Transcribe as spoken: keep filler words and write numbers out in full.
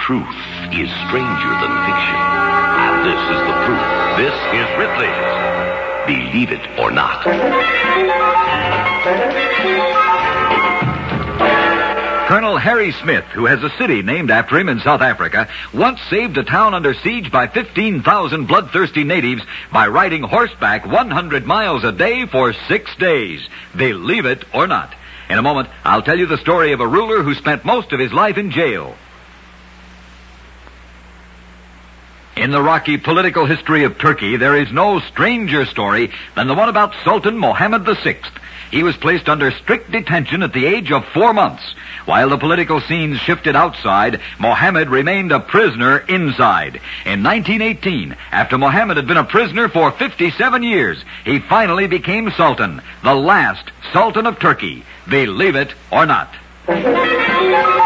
Truth is stranger than fiction. And this is the proof. This is Ripley's Believe It or Not. Colonel Harry Smith, who has a city named after him in South Africa, once saved a town under siege by fifteen thousand bloodthirsty natives by riding horseback one hundred miles a day for six days. Believe it or not. In a moment, I'll tell you the story of a ruler who spent most of his life in jail. In the rocky political history of Turkey, there is no stranger story than the one about Sultan Mohammed the Sixth. He was placed under strict detention at the age of four months. While the political scenes shifted outside, Mohammed remained a prisoner inside. In nineteen eighteen, after Mohammed had been a prisoner for fifty-seven years, he finally became Sultan, the last Sultan of Turkey. Believe it or not.